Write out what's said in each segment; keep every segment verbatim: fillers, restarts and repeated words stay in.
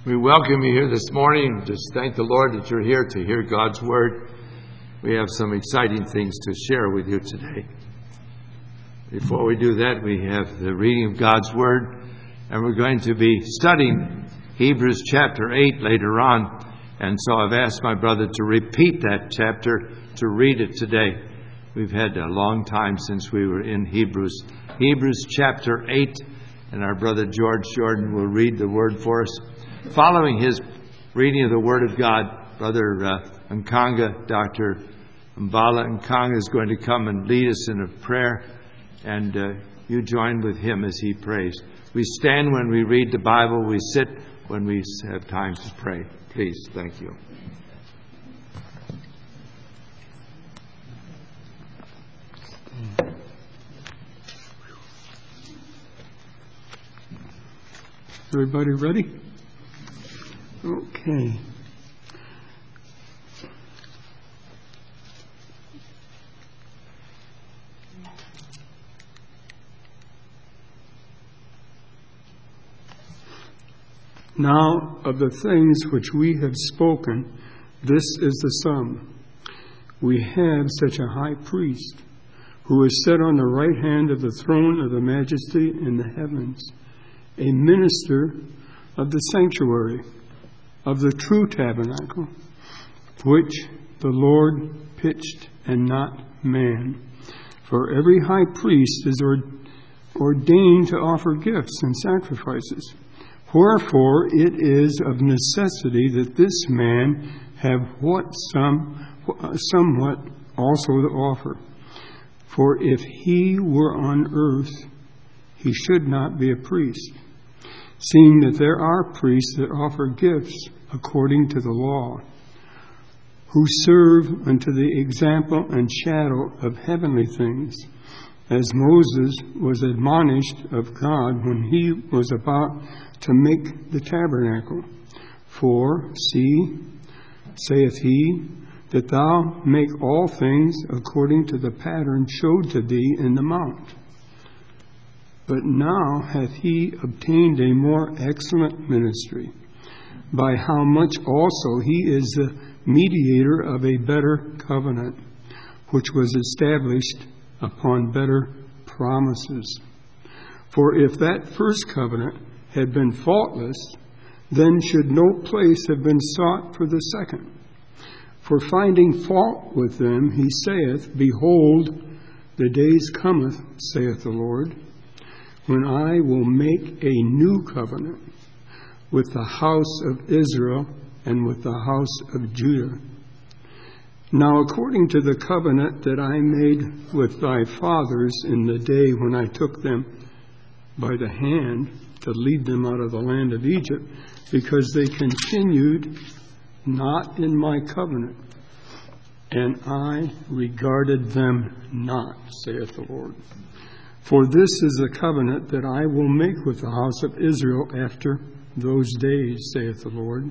We welcome you here this morning. Just thank the Lord that you're here to hear God's Word. We have some exciting things to share with you today. Before we do that, we have the reading of God's Word, and we're going to be studying Hebrews chapter eight later on. And so I've asked my brother to repeat that chapter to read it today. We've had a long time since we were in Hebrews. Hebrews chapter eight, and our brother George Jordan will read the Word for us. Following his reading of the Word of God, Brother uh, Nkanga, Doctor Mbala Nkanga is going to come and lead us in a prayer, and uh, you join with him as he prays. We stand when we read the Bible. We sit when we have time to pray. Please, thank you. Everybody ready? Okay. Now of the things which we have spoken, this is the sum. We have such a high priest who is set on the right hand of the throne of the majesty in the heavens, a minister of the sanctuary, of the true tabernacle, which the Lord pitched and not man. For every high priest is ordained to offer gifts and sacrifices. Wherefore it is of necessity that this man have what some somewhat also to offer. For if he were on earth, he should not be a priest, seeing that there are priests that offer gifts according to the law, who serve unto the example and shadow of heavenly things, as Moses was admonished of God when he was about to make the tabernacle. For, see, saith he, that thou make all things according to the pattern showed to thee in the mount. But now hath he obtained a more excellent ministry, by how much also he is the mediator of a better covenant, which was established upon better promises. For if that first covenant had been faultless, then should no place have been sought for the second. For finding fault with them, he saith, Behold, the days cometh, saith the Lord, when I will make a new covenant with the house of Israel and with the house of Judah. Now according to the covenant that I made with thy fathers in the day when I took them by the hand to lead them out of the land of Egypt, because they continued not in my covenant, and I regarded them not, saith the Lord. For this is the covenant that I will make with the house of Israel after those days, saith the Lord.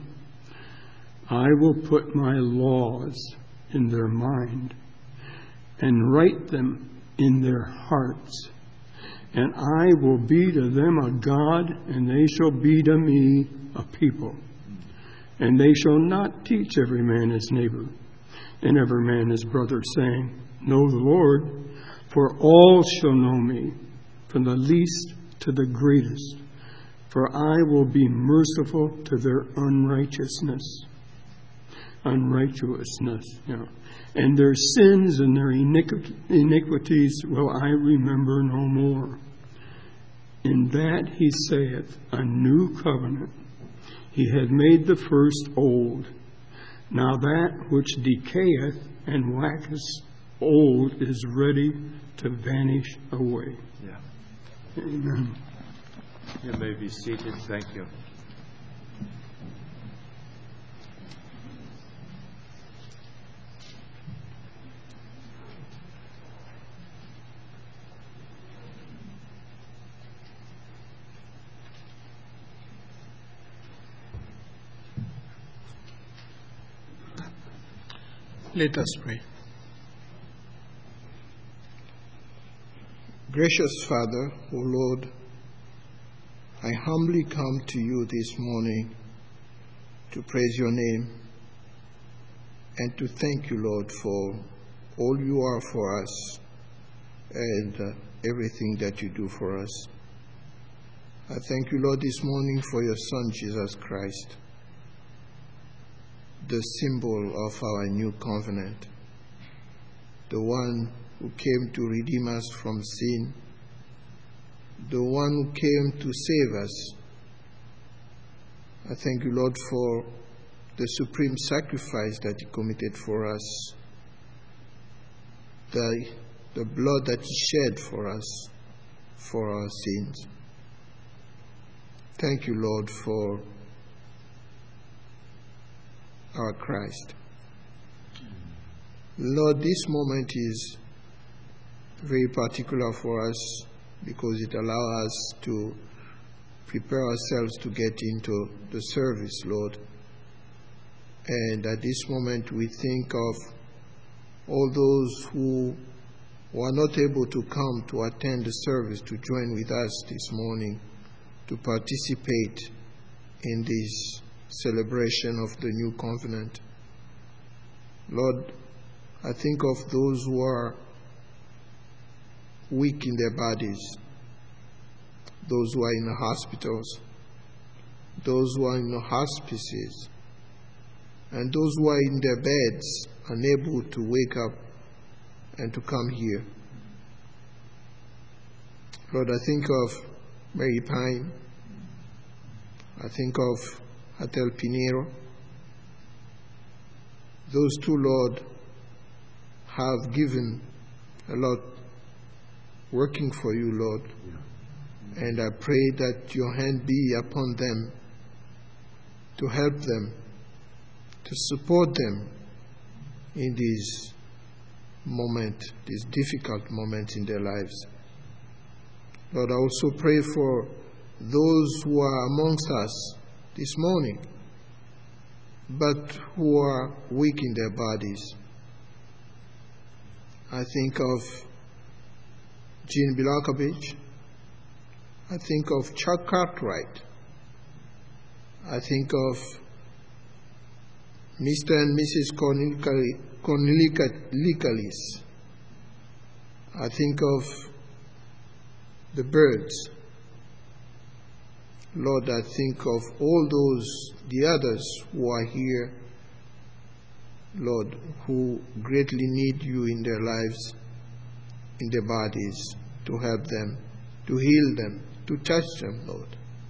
I will put my laws in their mind and write them in their hearts. And I will be to them a God, and they shall be to me a people. And they shall not teach every man his neighbor, and every man his brother, saying, Know the Lord, for all shall know me, from the least to the greatest. For I will be merciful to their unrighteousness. Unrighteousness, yeah. And their sins and their iniquities will I remember no more. In that he saith, a new covenant. He had made the first old. Now that which decayeth and waxeth old is ready to vanish away. Yeah. Amen. You may be seated. Thank you. Let us pray. Gracious Father, O Lord, I humbly come to you this morning to praise your name, and to thank you, Lord, for all you are for us and uh, everything that you do for us. I thank you, Lord, this morning for your Son, Jesus Christ, the symbol of our new covenant, the one who came to redeem us from sin, the one who came to save us. I thank you, Lord, for the supreme sacrifice that he committed for us, the, the blood that he shed for us, for our sins. Thank you, Lord, for our Christ. Lord, this moment is very particular for us because it allows us to prepare ourselves to get into the service, Lord. And at this moment we think of all those who were not able to come to attend the service, to join with us this morning, to participate in this celebration of the new covenant. Lord, I think of those who are weak in their bodies, those who are in the hospitals, those who are in the hospices, and those who are in their beds, unable to wake up and to come here. Lord, I think of Mary Pine. I think of Atel Pinero. Those two, Lord, have given a lot working for you, Lord. And I pray that your hand be upon them to help them, to support them in this moment, this difficult moment in their lives. Lord, I also pray for those who are amongst us this morning, but who are weak in their bodies. I think of Jean Bilakovich. I think of Chuck Cartwright. I think of Mister and Missus Cornelikalis. I think of the birds. Lord, I think of all those, the others who are here, Lord, who greatly need you in their lives, in their bodies, to help them, to heal them, to touch them, Lord.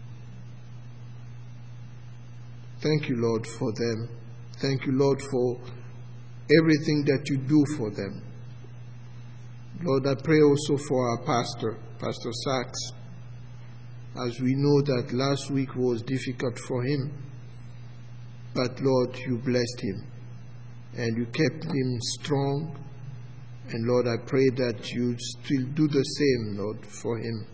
Thank you, Lord, for them. Thank you, Lord, for everything that you do for them. Lord, I pray also for our pastor, Pastor Sachs, as we know that last week was difficult for him. But, Lord, you blessed him and you kept him strong. And, Lord, I pray that you still do the same, Lord, for him.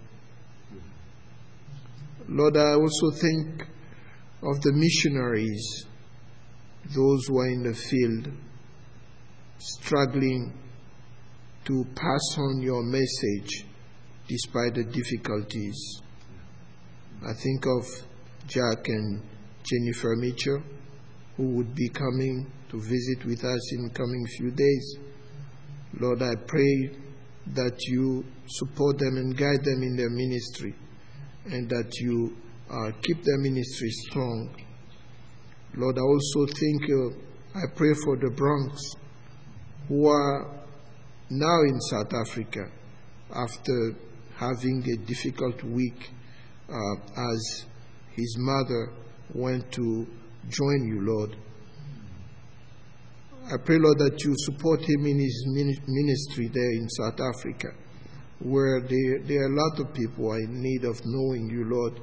Lord, I also think of the missionaries, those who are in the field, struggling to pass on your message despite the difficulties. I think of Jack and Jennifer Mitchell, who would be coming to visit with us in the coming few days. Lord, I pray that you support them and guide them in their ministry, and that you uh, keep their ministry strong. Lord, I also think, uh, I pray for the Bronx, who are now in South Africa after having a difficult week uh, as his mother went to join you, Lord. I pray, Lord, that you support him in his ministry there in South Africa, where there, there are a lot of people who are in need of knowing you, Lord.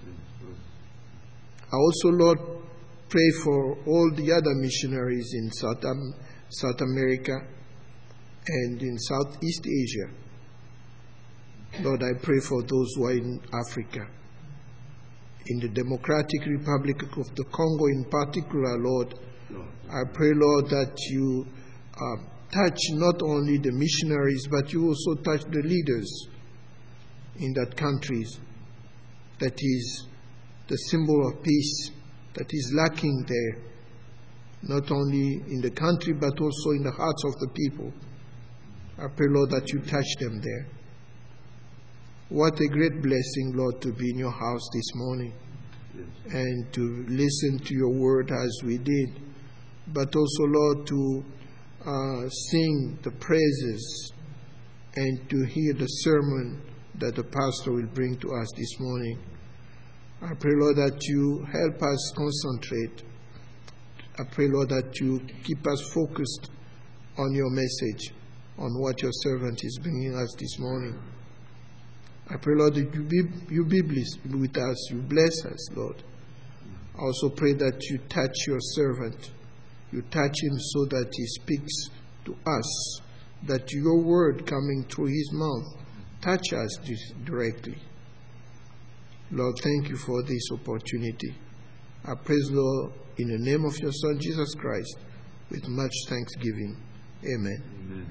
I also, Lord, pray for all the other missionaries in South, um, South America and in Southeast Asia. Lord, I pray for those who are in Africa, in the Democratic Republic of the Congo in particular, Lord. I pray, Lord, that you uh, touch not only the missionaries, but you also touch the leaders in that country that is the symbol of peace that is lacking there, not only in the country but also in the hearts of the people. I pray, Lord, that you touch them there. What a great blessing, Lord, to be in your house this morning and to listen to your word as we did, but also, Lord, to uh, sing the praises and to hear the sermon that the pastor will bring to us this morning. I pray, Lord, that you help us concentrate. I pray, Lord, that you keep us focused on your message, on what your servant is bringing us this morning. I pray, Lord, that you be, you be blessed with us, you bless us, Lord. I also pray that you touch your servant. You touch him so that he speaks to us, that your word coming through his mouth touch us directly. Lord, thank you for this opportunity. I praise, Lord, in the name of your Son, Jesus Christ, with much thanksgiving. Amen. Amen.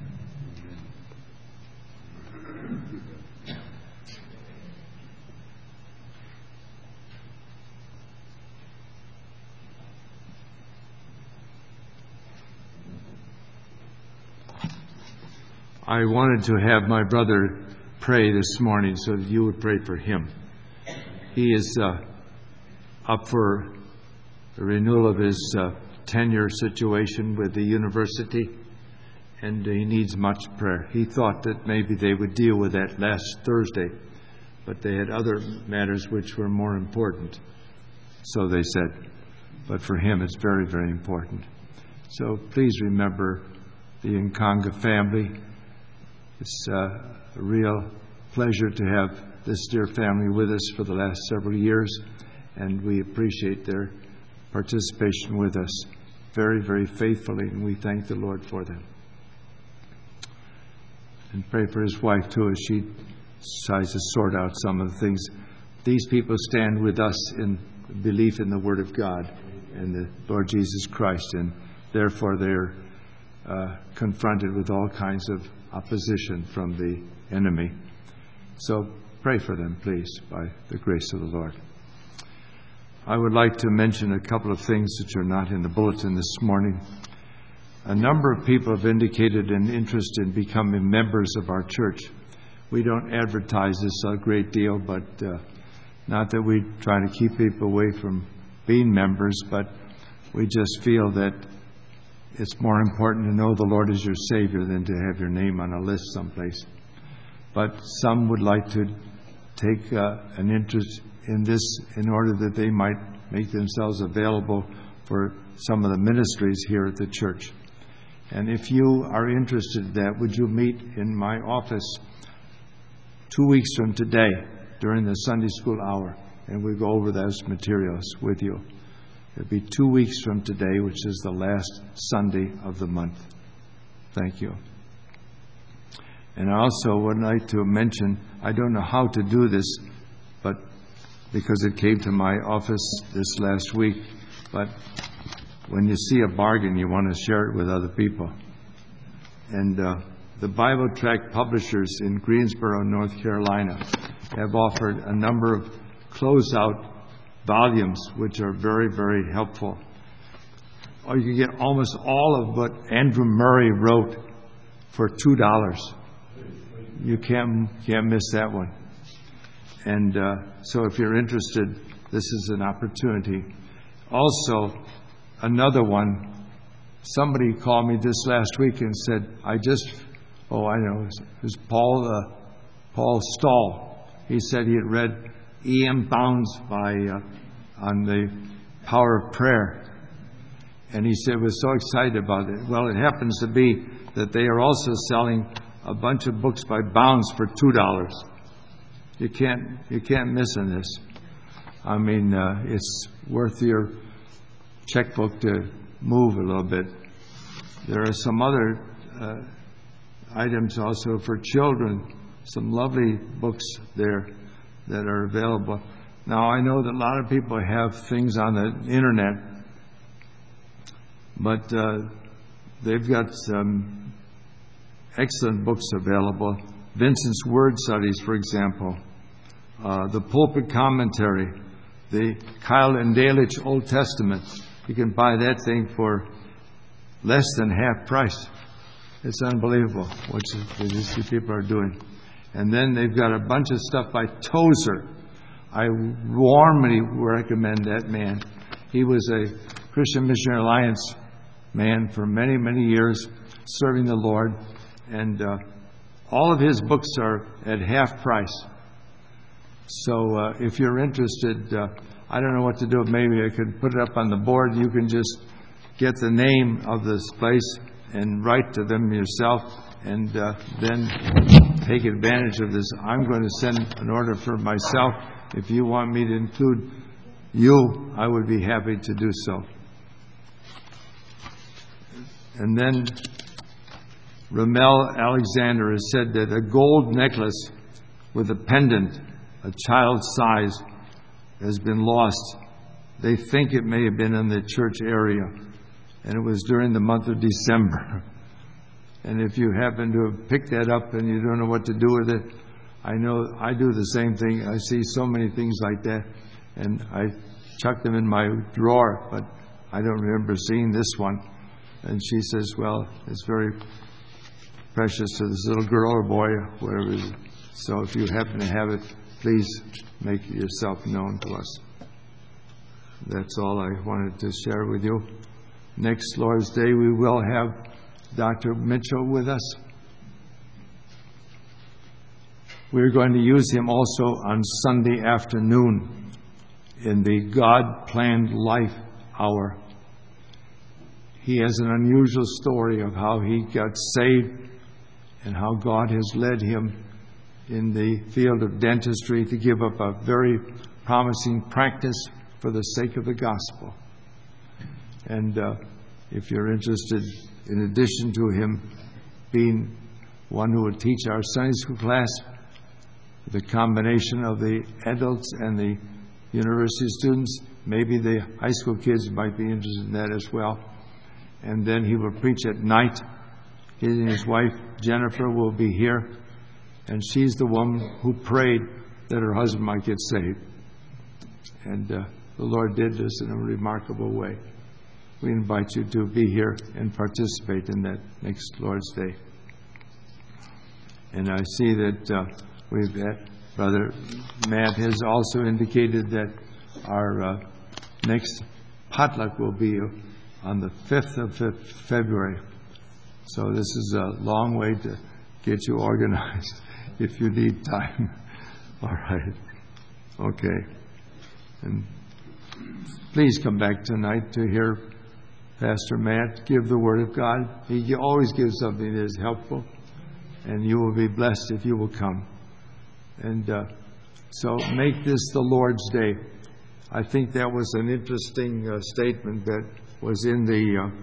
I wanted to have my brother pray this morning so that you would pray for him. He is uh, up for the renewal of his uh, tenure situation with the university, and he needs much prayer. He thought that maybe they would deal with that last Thursday, but they had other matters which were more important, so they said. But for him, it's very, very important. So please remember the Nkanga family. It's uh, a real pleasure to have this dear family with us for the last several years, and we appreciate their participation with us very, very faithfully, and we thank the Lord for them. And pray for his wife, too, as she tries to sort out some of the things. These people stand with us in belief in the Word of God and the Lord Jesus Christ, and therefore they're uh, confronted with all kinds of opposition from the enemy. So pray for them, please, by the grace of the Lord. I would like to mention a couple of things that are not in the bulletin this morning. A number of people have indicated an interest in becoming members of our church. We don't advertise this a great deal, but uh, not that we try to keep people away from being members, but we just feel that it's more important to know the Lord as your Savior than to have your name on a list someplace. But some would like to take uh, an interest in this in order that they might make themselves available for some of the ministries here at the church. And if you are interested in that, would you meet in my office two weeks from today during the Sunday school hour, and we'll go over those materials with you. It'll be two weeks from today, which is the last Sunday of the month. Thank you. And I also would like to mention, I don't know how to do this, but because it came to my office this last week, but when you see a bargain, you want to share it with other people. And uh, the Bible Tract publishers in Greensboro, North Carolina, have offered a number of closeout volumes, which are very, very helpful. Or you can get almost all of what Andrew Murray wrote for two dollars. You can't, can't miss that one. And uh, so if you're interested, this is an opportunity. Also, another one, somebody called me this last week and said, I just, oh, I know, it was Paul, uh, Paul Stahl. He said he had read E M Bounds by, uh, on the power of prayer. And he said, was so excited about it. Well, it happens to be that they are also selling a bunch of books by Bounds for two dollars. You can't, you can't miss in this. I mean, uh, it's worth your checkbook to move a little bit. There are some other uh, items also for children, some lovely books there that are available. Now, I know that a lot of people have things on the internet, but uh, they've got some excellent books available. Vincent's Word Studies, for example, uh, the Pulpit Commentary, the Kyle and Delitzsch Old Testament. You can buy that thing for less than half price. It's unbelievable what these people are doing. And then they've got a bunch of stuff by Tozer. I warmly recommend that man. He was a Christian Missionary Alliance man for many, many years, serving the Lord. And uh, all of his books are at half price. So uh, if you're interested, uh, I don't know what to do. Maybe I could put it up on the board. You can just get the name of this place and write to them yourself, and uh, then take advantage of this. I'm going to send an order for myself. If you want me to include you, I would be happy to do so. And then Ramel Alexander has said that a gold necklace with a pendant, a child's size, has been lost. They think it may have been in the church area, and it was during the month of December. And if you happen to have picked that up and you don't know what to do with it, I know I do the same thing. I see so many things like that, and I chuck them in my drawer, but I don't remember seeing this one. And she says, well, it's very precious to this little girl or boy, whatever it is. So if you happen to have it, please make yourself known to us. That's all I wanted to share with you. Next Lord's Day, we will have Doctor Mitchell with us. We're going to use him also on Sunday afternoon in the God-planned life hour. He has an unusual story of how he got saved and how God has led him in the field of dentistry to give up a very promising practice for the sake of the gospel. And uh, if you're interested, in addition to him being one who would teach our Sunday school class, the combination of the adults and the university students, maybe the high school kids might be interested in that as well. And then he will preach at night. He and his wife, Jennifer, will be here. And she's the one who prayed that her husband might get saved. And uh, the Lord did this in a remarkable way. We invite you to be here and participate in that next Lord's Day. And I see that uh, we've had, Brother Matt has also indicated that our uh, next potluck will be on the fifth of February. So this is a long way to get you organized if you need time. All right. Okay. And please come back tonight to hear Pastor Matt give the Word of God. He always gives something that is helpful, and you will be blessed if you will come. And uh, so make this the Lord's Day. I think that was an interesting uh, statement that was in the, uh,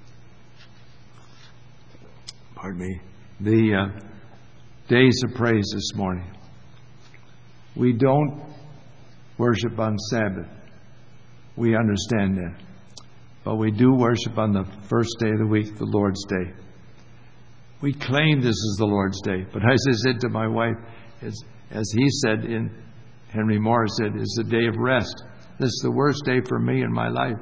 pardon me, the uh, Days of Praise this morning. We don't worship on Sabbath. We understand that. But we do worship on the first day of the week, the Lord's Day. We claim this is the Lord's Day. But as I said to my wife, it's, as he said in, Henry Morris said, it's a day of rest. This is the worst day for me in my life.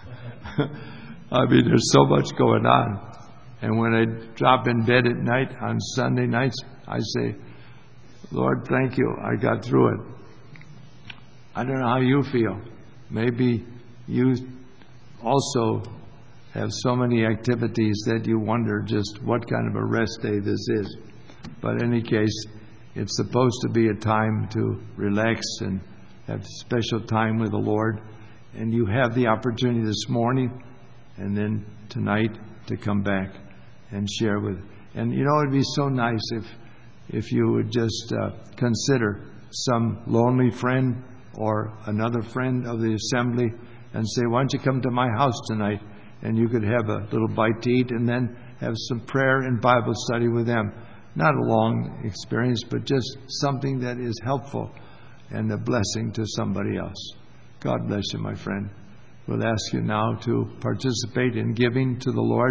I mean, there's so much going on. And when I drop in bed at night on Sunday nights, I say, Lord, thank you. I got through it. I don't know how you feel. Maybe you also have so many activities that you wonder just what kind of a rest day this is. But in any case, it's supposed to be a time to relax and have special time with the Lord. And you have the opportunity this morning and then tonight to come back and share with. And you know, it'd be so nice if if you would just uh, consider some lonely friend or another friend of the assembly and say, why don't you come to my house tonight? And you could have a little bite to eat and then have some prayer and Bible study with them. Not a long experience, but just something that is helpful and a blessing to somebody else. God bless you, my friend. We'll ask you now to participate in giving to the Lord.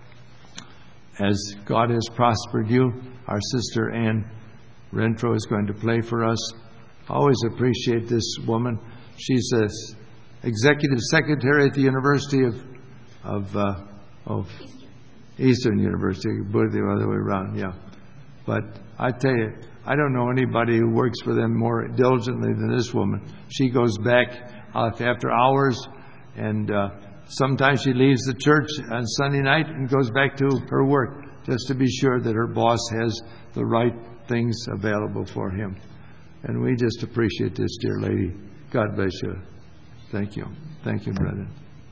As God has prospered you, our sister Ann Renfro is going to play for us. I always appreciate this woman. She's a executive secretary at the University of of, uh, of Eastern University. Put it the other way around, yeah. But I tell you, I don't know anybody who works for them more diligently than this woman. She goes back after hours, and uh, sometimes she leaves the church on Sunday night and goes back to her work just to be sure that her boss has the right things available for him. And we just appreciate this dear lady. God bless you. Thank you. Thank you, brethren.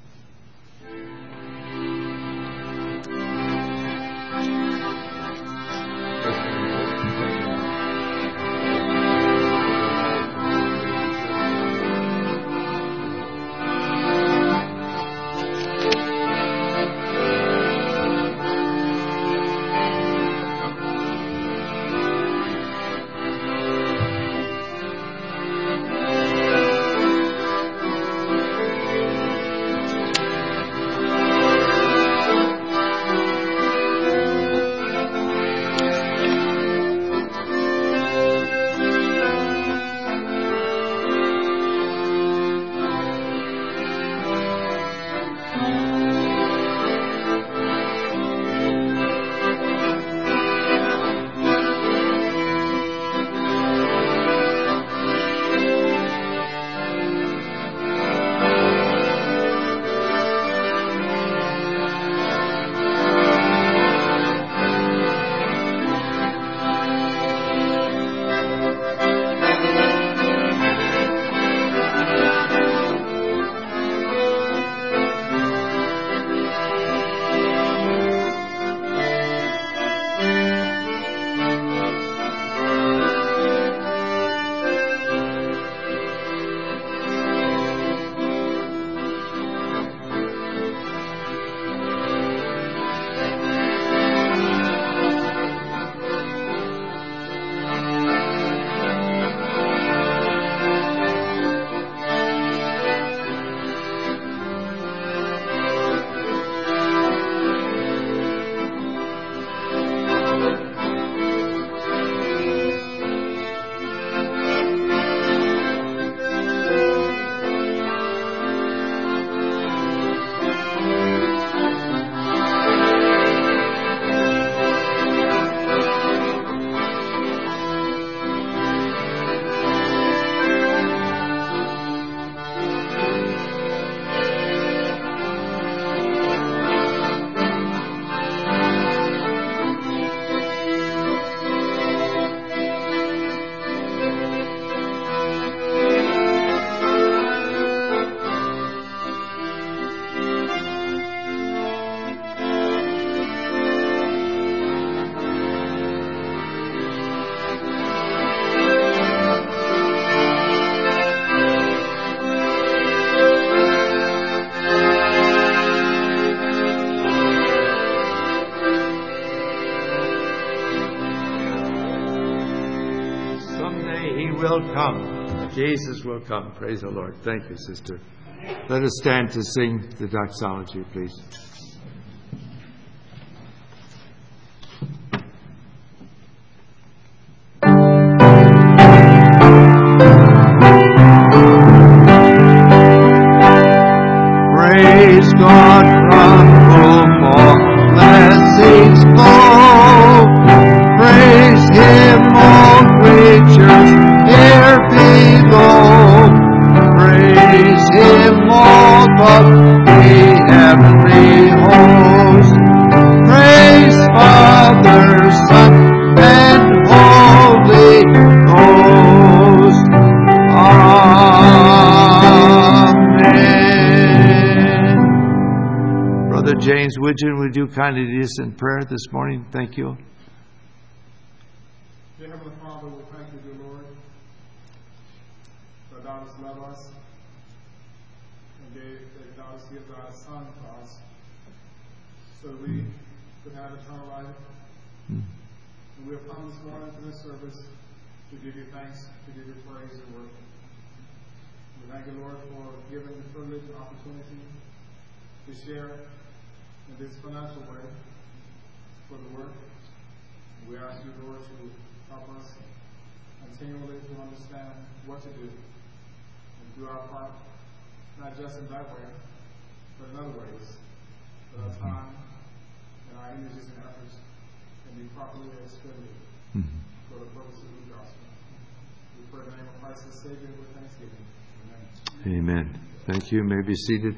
will come. Jesus will come. Praise the Lord. Thank you, sister. Let us stand to sing the doxology, please. Praise God from whom all blessings flow. Praise Him, all creatures here below. Praise Him, all of the heavenly host. Praise Father, Son, and Holy Ghost. Amen. Brother James Widgeon, would you kindly lead us in prayer this morning? Thank you. Dear Heavenly Father, we thank you, dear Lord, for thou hast loved us and gave, that thou hast given thy Son for us, so that we could have eternal life. Mm. And we have come this morning to this service to give you thanks, to give you praise and worship. We thank you, Lord, for giving the privilege and opportunity to share in this financial way for the work. We ask you, Lord, to help us continually to understand what to do. and do our part, not just in that way, but in other ways, that our time and our energies and efforts can be properly expended Mhm. for the purpose of the gospel. We pray in the name of Christ the Savior with thanksgiving. Amen. Amen. Thank you. You may be seated.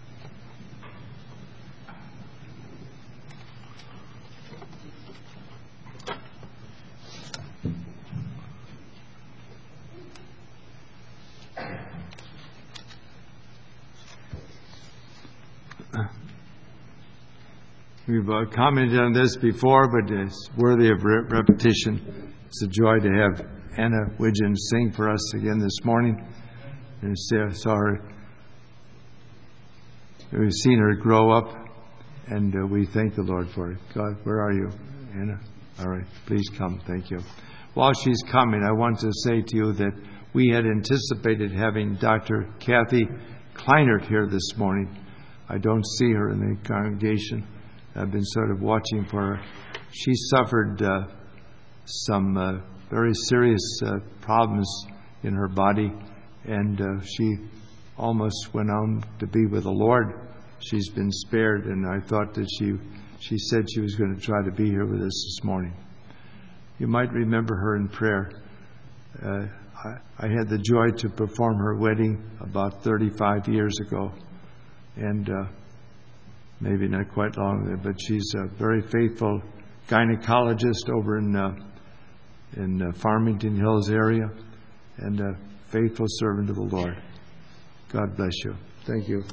We've uh, commented on this before, but it's worthy of re- repetition. It's a joy to have Anna Widgeon sing for us again this morning. And uh, saw her, we've seen her grow up, and uh, we thank the Lord for it. God, where are you, Anna? All right, please come. Thank you. While she's coming, I want to say to you that we had anticipated having Doctor Kathy Kleinert here this morning. I don't see her in the congregation. I've been sort of watching for her. She suffered uh, some uh, very serious uh, problems in her body, and uh, she almost went on to be with the Lord. She's been spared, and I thought that she she said she was going to try to be here with us this morning. You might remember her in prayer. Uh, I, I had the joy to perform her wedding about thirty-five years ago, and uh, maybe not quite long there, but she's a very faithful gynecologist over in uh, in uh, Farmington Hills area, and a faithful servant of the Lord. God bless you. Thank you.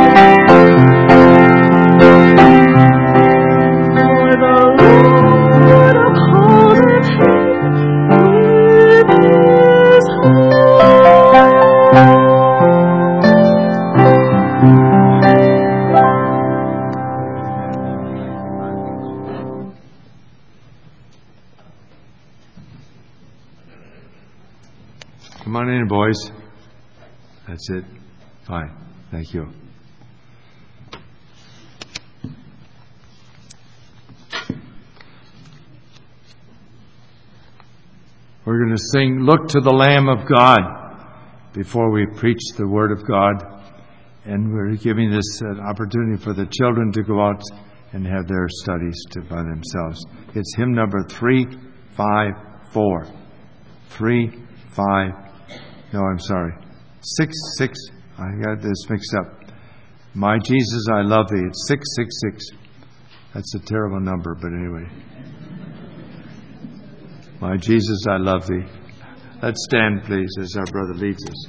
For the Lord boys? That's it? Fine. Thank you. We're going to sing Look to the Lamb of God before we preach the Word of God. And we're giving this an opportunity for the children to go out and have their studies to by themselves. It's hymn number three five four. Three, five, no, I'm sorry. Six, six, I got this mixed up. My Jesus, I love thee. It's six, six, six. That's a terrible number, but anyway. My Jesus, I love thee. Let's stand, please, as our brother leads us.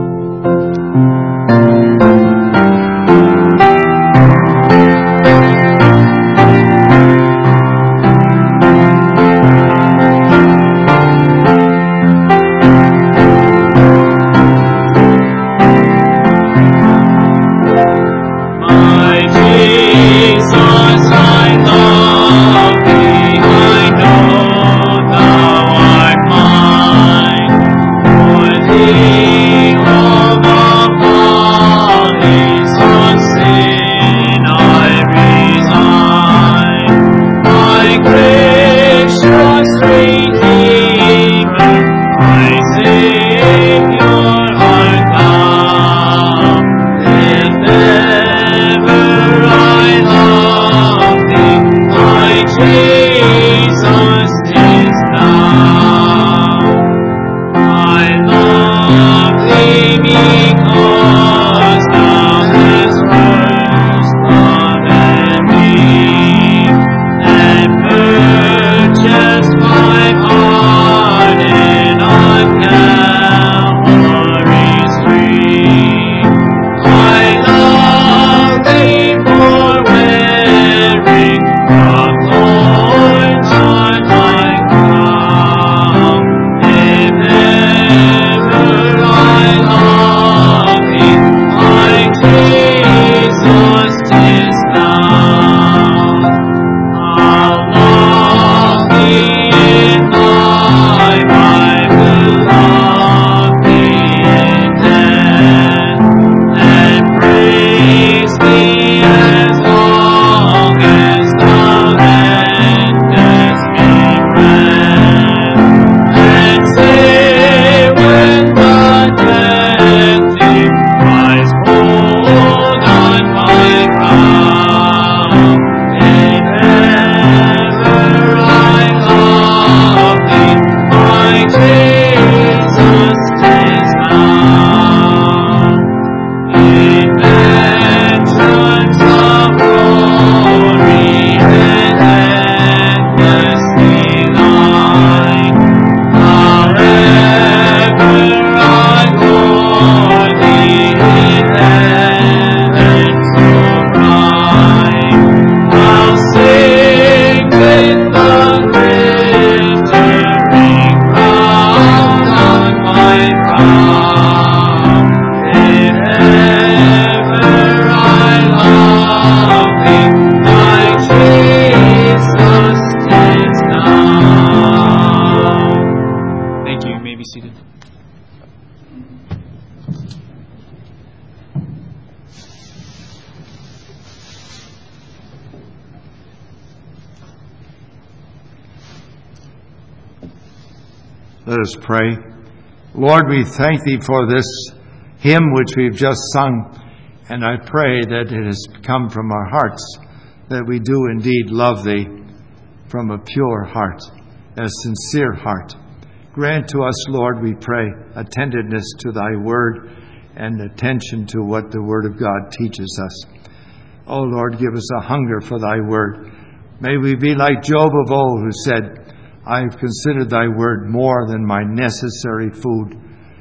Let us pray. Lord, we thank thee for this hymn which we've just sung, and I pray that it has come from our hearts, that we do indeed love thee from a pure heart, a sincere heart. Grant to us, Lord, we pray, attentiveness to thy word and attention to what the word of God teaches us. Oh, Lord, give us a hunger for thy word. May we be like Job of old, who said, I have considered thy word more than my necessary food.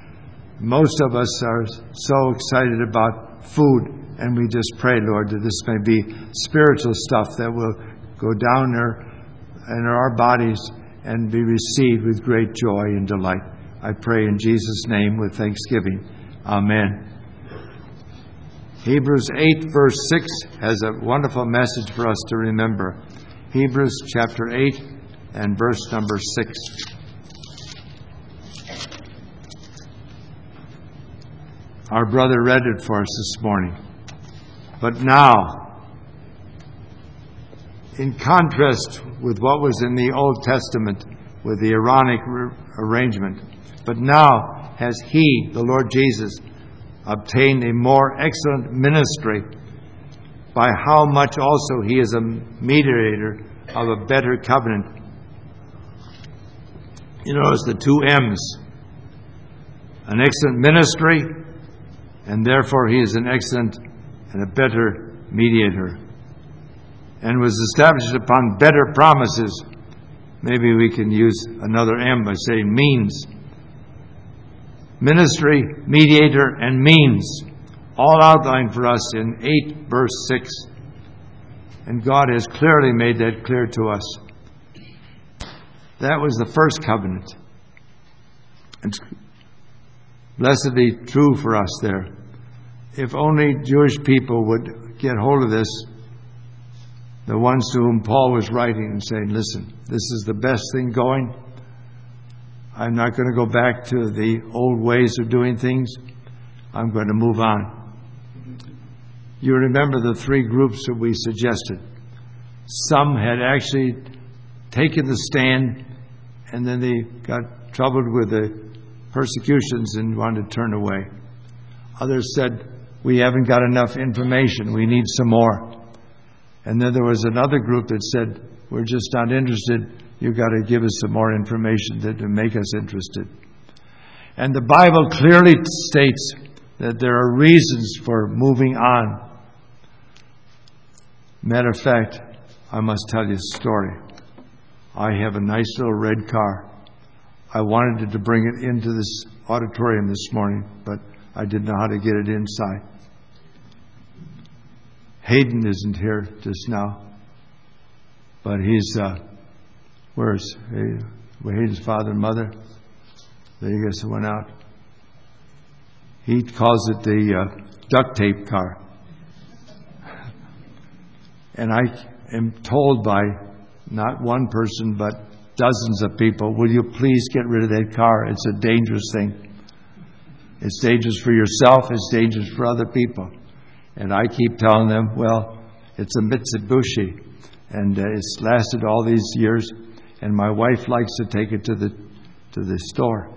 Most of us are so excited about food, and we just pray, Lord, that this may be spiritual stuff that will go down there in our bodies and be received with great joy and delight. I pray in Jesus' name with thanksgiving. Amen. Hebrews eight, verse six has a wonderful message for us to remember. Hebrews chapter eight and verse number six. Our brother read it for us this morning. But now, in contrast with what was in the Old Testament, with the Aaronic arrangement, but now has He, the Lord Jesus, obtained a more excellent ministry, by how much also He is a mediator of a better covenant. You notice the two M's. An excellent ministry, and therefore He is an excellent and a better mediator. And was established upon better promises. Maybe we can use another M by saying means. Ministry, mediator, and means. All outlined for us in eight verse six. And God has clearly made that clear to us. That was the first covenant. It's blessedly true for us there. If only Jewish people would get hold of this, the ones to whom Paul was writing and saying, listen, this is the best thing going. I'm not going to go back to the old ways of doing things. I'm going to move on. You remember the three groups that we suggested. Some had actually taken the stand, and then they got troubled with the persecutions and wanted to turn away. Others said, we haven't got enough information. We need some more. And then there was another group that said, we're just not interested. You've got to give us some more information that will make us interested. And the Bible clearly states that there are reasons for moving on. Matter of fact, I must tell you a story. I have a nice little red car. I wanted to bring it into this auditorium this morning, but I didn't know how to get it inside. Hayden isn't here just now, but he's, uh, where's Hayden's father and mother? They guess it went out. He calls it the uh, duct tape car. And I am told by not one person, but dozens of people, will you please get rid of that car? It's a dangerous thing. It's dangerous for yourself. It's dangerous for other people. And I keep telling them, well, it's a Mitsubishi, and uh, it's lasted all these years, and my wife likes to take it to the to the store.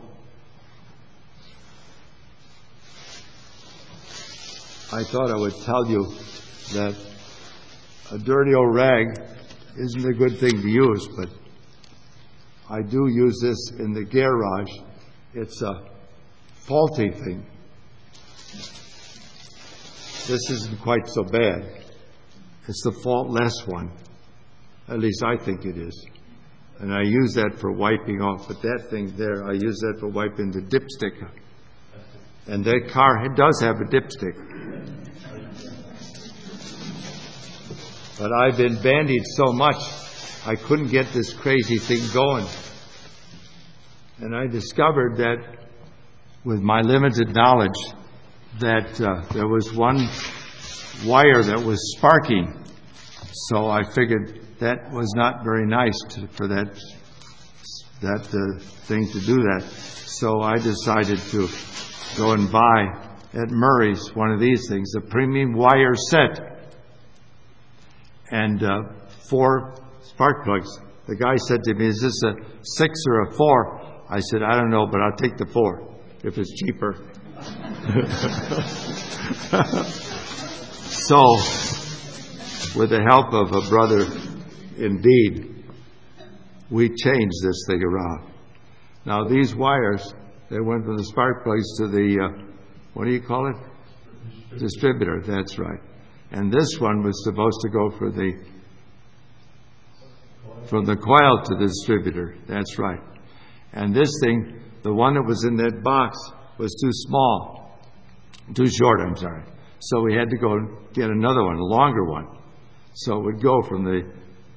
I thought I would tell you that a dirty old rag isn't a good thing to use, but I do use this in the garage. It's a faulty thing. This isn't quite so bad. It's the faultless one. At least I think it is. And I use that for wiping off. But that thing there, I use that for wiping the dipstick. And that car it does have a dipstick. But I've been bandied so much, I couldn't get this crazy thing going. And I discovered that, with my limited knowledge, that uh, there was one wire that was sparking. So I figured that was not very nice to, for that that uh, thing to do that. So I decided to go and buy at Murray's one of these things, a premium wire set, and uh, four spark plugs. The guy said to me, is this a six or a four? I said, I don't know, but I'll take the four if it's cheaper. So, with the help of a brother, indeed, we changed this thing around. Now, these wires, they went from the spark plugs to the, uh, what do you call it? Distributor, that's right. And this one was supposed to go for the, from the coil to the distributor, that's right. And this thing, the one that was in that box, was too small, too short, I'm sorry. So we had to go get another one, a longer one. So it would go from the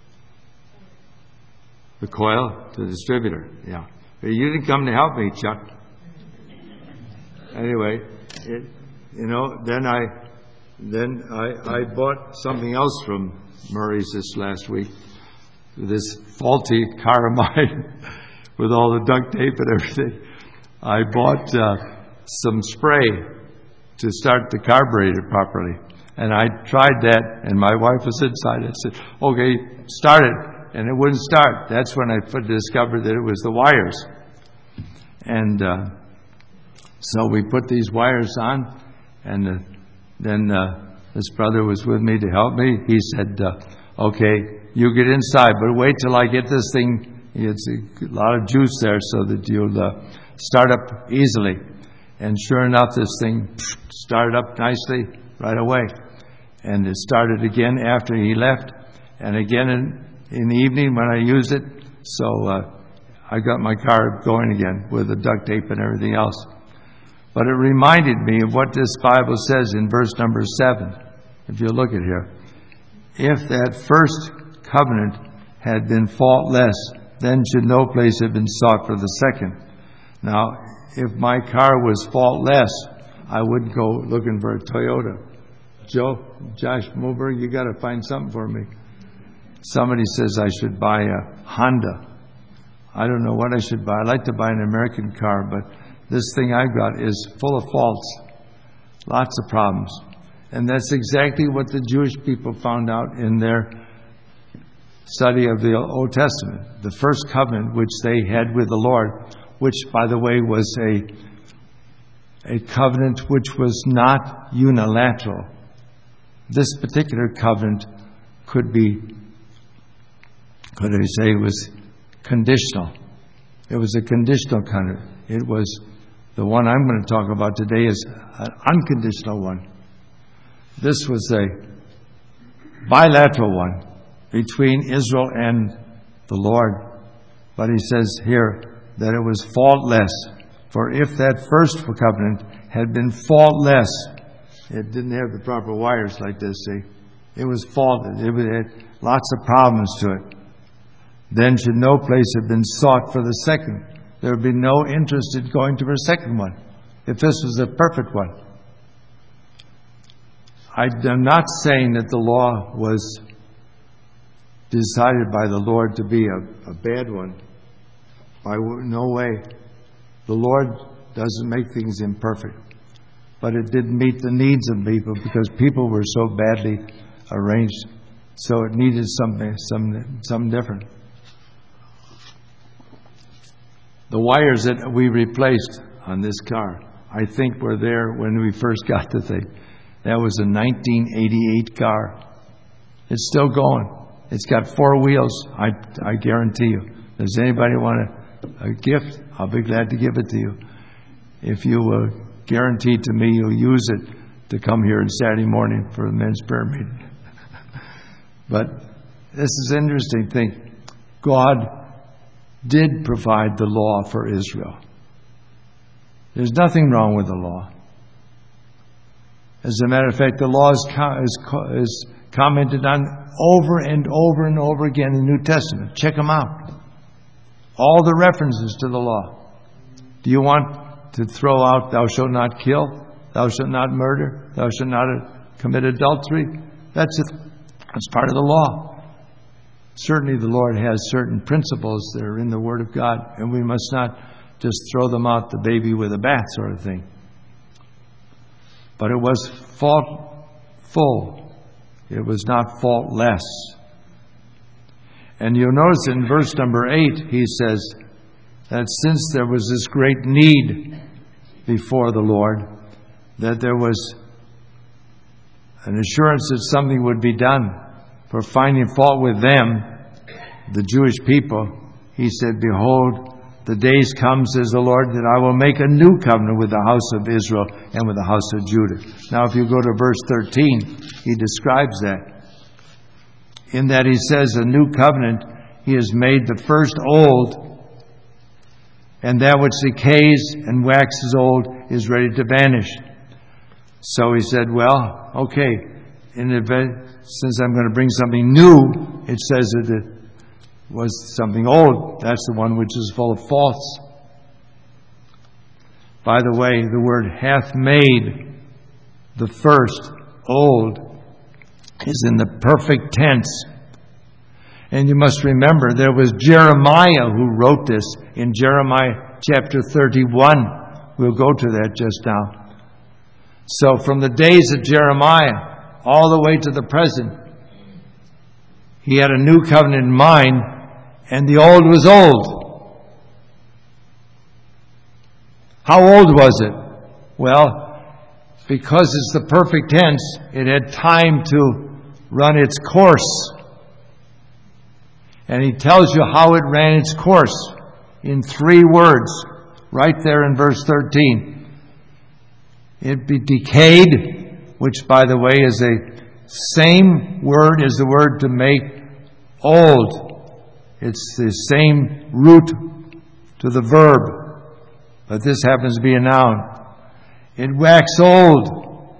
the coil to the distributor. Yeah. But you didn't come to help me, Chuck. Anyway, it, you know, then I then I, I bought something else from Murray's this last week. This faulty car of mine with all the duct tape and everything. I bought uh, some spray to start the carburetor properly. And I tried that, and my wife was inside. I said, okay, start it. And it wouldn't start. That's when I discovered that it was the wires. And uh, so we put these wires on, and uh, then uh, this brother was with me to help me. He said, uh, okay, you get inside, but wait till I get this thing. It's a lot of juice there so that you'll uh, start up easily. And sure enough, this thing started up nicely right away. And it started again after he left, and again in, in the evening when I used it. So uh, I got my car going again with the duct tape and everything else. But it reminded me of what this Bible says in verse number seven. If you look at here. If that first covenant had been faultless, then should no place have been sought for the second. Now, if my car was faultless, I wouldn't go looking for a Toyota. Joe, Josh Moberg, you got to find something for me. Somebody says I should buy a Honda. I don't know what I should buy. I'd like to buy an American car, but this thing I've got is full of faults. Lots of problems. And that's exactly what the Jewish people found out in their study of the Old Testament. The first covenant which they had with the Lord, which, by the way, was a, a covenant which was not unilateral. This particular covenant could be, could I say, was conditional. It was a conditional covenant. It was the one I'm going to talk about today is an unconditional one. This was a bilateral one between Israel and the Lord. But he says here that it was faultless. For if that first covenant had been faultless, it didn't have the proper wires like this, see. It was faultless. It had lots of problems to it. Then should no place have been sought for the second. There would be no interest in going to a second one, if this was a perfect one. I'm not saying that the law was decided by the Lord to be a, a bad one. By no way. The Lord doesn't make things imperfect. But it didn't meet the needs of people because people were so badly arranged. So it needed something, some, something different. The wires that we replaced on this car, I think were there when we first got the thing. That was a nineteen eighty-eight car. It's still going. It's got four wheels, I, I guarantee you. Does anybody want a, a gift? I'll be glad to give it to you. If you uh, guarantee to me you'll use it to come here on Saturday morning for the men's prayer meeting. But this is an interesting thing. God did provide the law for Israel. There's nothing wrong with the law. As a matter of fact, the law is, is, is commented on over and over and over again in the New Testament. Check them out. All the references to the law. Do you want to throw out, thou shalt not kill, thou shalt not murder, thou shalt not commit adultery? That's, a, that's part of the law. Certainly the Lord has certain principles that are in the Word of God, and we must not just throw them out the baby with a bath sort of thing. But it was faultful. It was not faultless. And you'll notice in verse number eight, he says that since there was this great need before the Lord, that there was an assurance that something would be done for finding fault with them, the Jewish people. He said, behold, the days come, says the Lord, that I will make a new covenant with the house of Israel and with the house of Judah. Now, if you go to verse thirteen, he describes that. In that he says, a new covenant, he has made the first old, and that which decays and waxes old is ready to vanish. So he said, well, okay, in event, since I'm going to bring something new, it says that it was something old. That's the one which is full of faults. By the way, the word hath made the first old is in the perfect tense. And you must remember there was Jeremiah who wrote this in Jeremiah chapter thirty-one. We'll go to that just now. So from the days of Jeremiah all the way to the present, he had a new covenant in mind, and the old was old. How old was it? Well, because it's the perfect tense, it had time to run its course. And he tells you how it ran its course in three words, right there in verse thirteen. It be decayed, which, by the way, is a same word as the word to make old. It's the same root to the verb, but this happens to be a noun. It waxed old.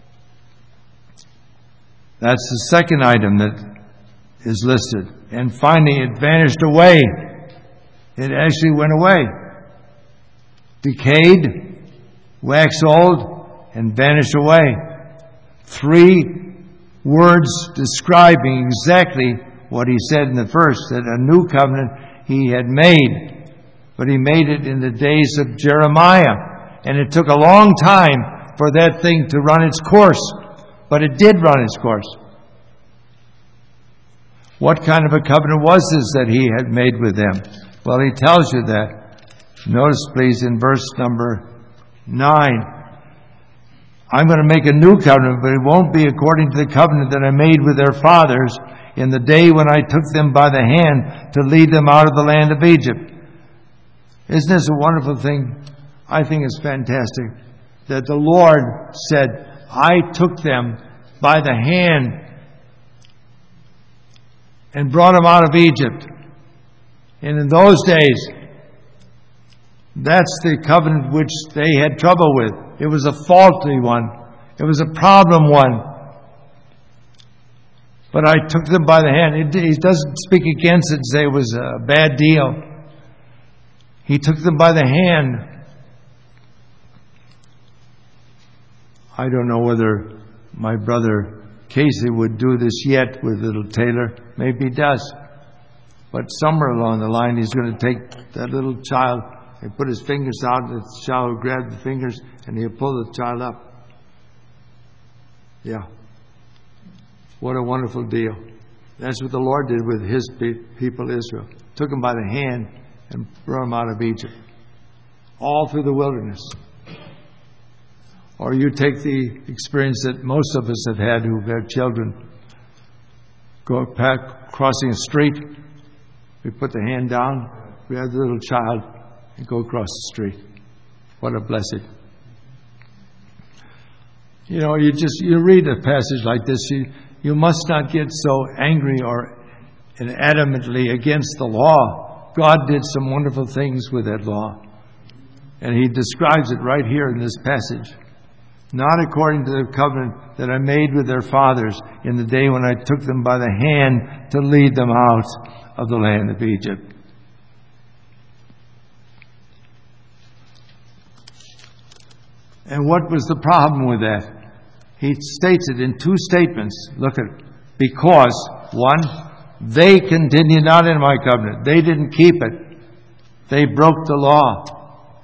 That's the second item that is listed. And finally, it vanished away. It actually went away. Decayed, waxed old, and vanished away. Three words describing exactly what he said in the first, that a new covenant he had made. But he made it in the days of Jeremiah. And it took a long time for that thing to run its course. But it did run its course. What kind of a covenant was this that he had made with them? Well, he tells you that. Notice, please, in verse number nine. I'm going to make a new covenant, but it won't be according to the covenant that I made with their fathers in the day when I took them by the hand to lead them out of the land of Egypt. Isn't this a wonderful thing? I think it's fantastic that the Lord said, I took them by the hand and brought them out of Egypt. And in those days, that's the covenant which they had trouble with. It was a faulty one. It was a problem one. But I took them by the hand. He doesn't speak against it and say it was a bad deal. He took them by the hand. I don't know whether my brother Casey would do this yet with little Taylor. Maybe he does. But somewhere along the line, he's going to take that little child and put his fingers out, and the child will grab the fingers, and he'll pull the child up. Yeah. What a wonderful deal. That's what the Lord did with his people, Israel. Took them by the hand and brought them out of Egypt. All through the wilderness. Or you take the experience that most of us have had who have children. Go back, crossing a street. We put the hand down, grab the little child, and go across the street. What a blessing. You know, you just, you read a passage like this, you, you must not get so angry or adamantly against the law. God did some wonderful things with that law. And he describes it right here in this passage. Not according to the covenant that I made with their fathers in the day when I took them by the hand to lead them out of the land of Egypt. And what was the problem with that? He states it in two statements. Look at it. Because, one, they continued not in my covenant. They didn't keep it. They broke the law.